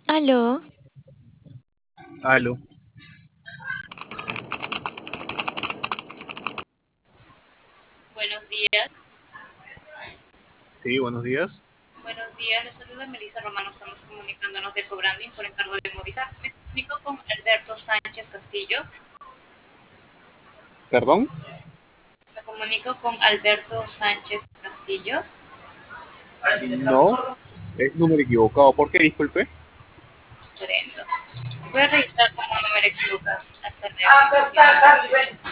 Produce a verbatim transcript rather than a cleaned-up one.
Aló, Aló, Buenos días, sí, buenos días. buenos días, les saluda Melissa Romano, estamos comunicándonos de Cobranding por encargo de Movistar. Me comunico con Alberto Sánchez Castillo. ¿Perdón? Me comunico con Alberto Sánchez Castillo. No, es número equivocado. ¿Por qué? Disculpe. Prendo. Voy a registrar como número equivocado. Hasta luego.